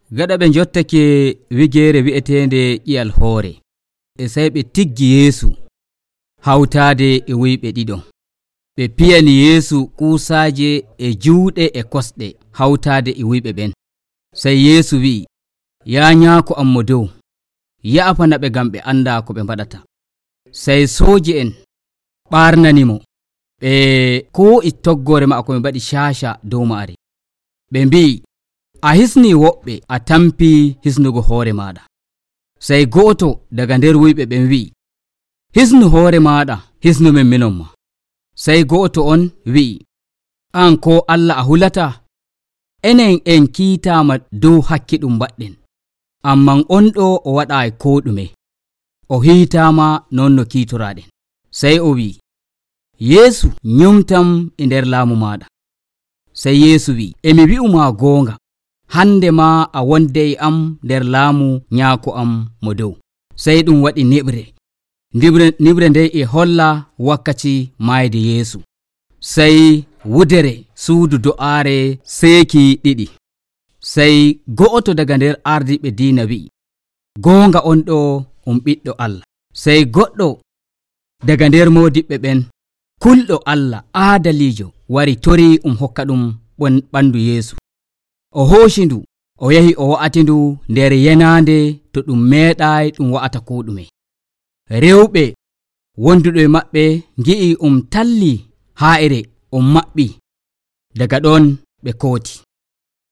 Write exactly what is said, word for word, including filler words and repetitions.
Gaɗa ɓe jottake wigeere wi'etende ƴiyal hoore, e sey ɓe tiggi Yeesu hawtaade e wuyɓe ɗiɗo. Ɓe piyani Yeesu kuusaaje e juuɗe e kosɗe hawtaade e wuyɓe ɓen. Sey Yeesu wi'i, yaa nyaako am mo dow, ya'afana ɓe ngam ɓe annda ko ɓe mbaɗata. Sey sooji en ɓaarnanimo, ɓe koo'i toggoore maako ɓe mbaɗi caaca dow maare. Ɓe mbi'i, a hisni woɓɓe, a tampi hisnugo hoore maɗa. Sey go'oto daga nder wuyɓe ɓen wi'i, hisnu hoore maɗa, hisnu men minon ma. Sey go'oto on wi'i, an ko Allah a hulata? Enen en kiitama dow hakki ɗum mbaɗɗen, amman on ɗo o waɗayi ko ɗume, o hiitama non no kiitoraɗen. Sey o wi'i, Yeesu, nyumtam e nder laamu maɗa. Sey Yeesu wi'i, emi wi'uma goonga, hande ma a wondey am nder laamu nyaako am mo dow. Sey ɗum waɗi neɓre. Nibre, nibre nde e holla wakkati mayde Yeesu. Sey wudere suudu do'aare seeki ɗiɗi. Sey go'oto daga nder ardiɓe diina wi'i, goonga on ɗo um ɓiɗɗo Allah. Sey goɗɗo daga nder modiɓɓe ɓen, kulɗo Allah, aadalijo, wari tori um hokka ɗum ɓandu Yeesu. O hooshi ndu, o yahi o wa'ati ndu nder yenande to ɗum meeɗay ɗum wa'ata ko ɗume. Rewɓe wonduɗo e maɓɓe ngi'i um talli haa'ire um maɓɓi, daga ɗon ɓe kooti.